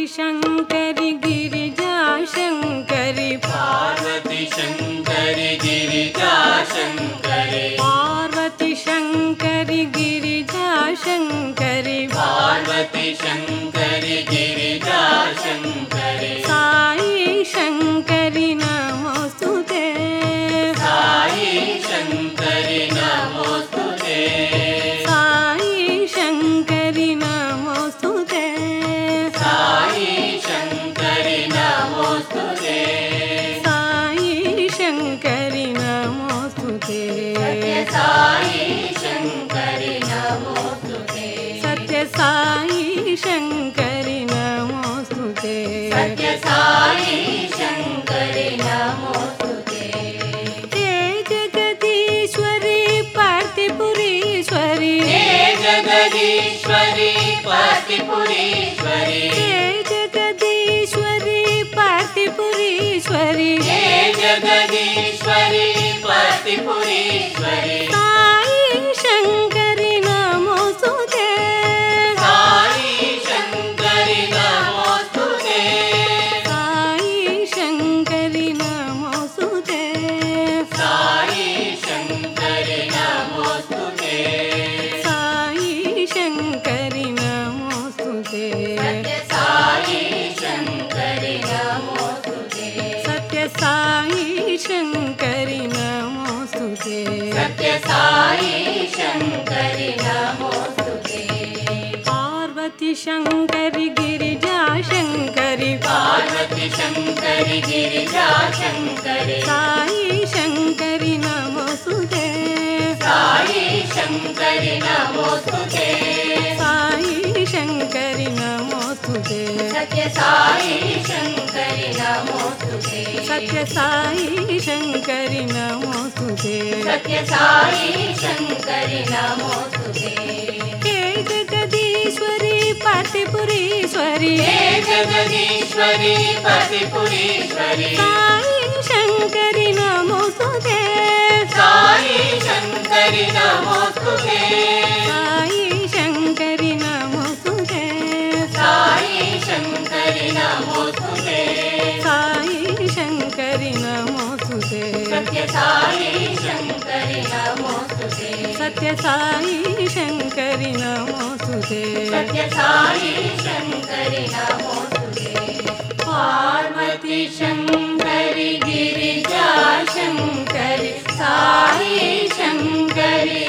शंकरी गिरिजा शंकरी पार्वती शंकरी गिरिजा शंकरी पार्वती शंकरी गिरिजा शंकरी पार्वती शंकरी गिरिजा शंकरी साई शंकरी नमोस्तुते साई शंकरी नमोस्तुते साई शंकरी नमोस्तुते साई शंकरी नमोस्तुते साई शंकरी नमोस्तुते साई शंकरी नमोस्तुते सत्य साई शंकरी नमोस्तुते सत्य साई शंकरी नमोस्तुते हे जगदीश्वरी पार्थिपुरीश्वरी हे जगदीश्वरी पार्थिपुरीश्वरी हे जगदीश्वरी पार्थिपुरीश्वरी हे जगदीश्वरी पार्थिपुरीश्वरी साई शंकरी नमोस्तुते साई शंकरी नमोस्तुते साई शंकरी नमोस्तुते साई शंकरी नमोस्तुते साई शंकरी नमोस्तुते साई शंकरी नमोस्तुते सत्य साई शंकरी नमोस्तुते सत्य साई शंकरी नमोस्तुते पार्वती शंकरी गिरिजा शंकरी पार्वती शंकरी गिरिजा शंकरी साई शंकरी नमोस्तुते साई शंकरी नमोस्तुते साई शंकरी नमोस्तुते सत्य साई शंकरी नमोस्तुते सत्य साई शंकरी नमोस्तुते सत्य साई शंकरी नमोस्तुते हे जगदीश्वरी पार्थिपुरीश्वरी हे जगदीश्वरी पार्थिपुरीश्वरी साई शंकरी नमोस्तुते साई शंकरी नमोस्तुते साई शंकरी नमोस्तुते साई शंकरी नमोस्तुते साई शंकरी नमोस्तुते सत्य साई शंकरी नमोस्तुते सत्य साई शंकरी नमोस्तुते सत्य साई शंकरी नमोस्तुते पार्वती शंकरी गिरिजा शंकरी साई शंकरी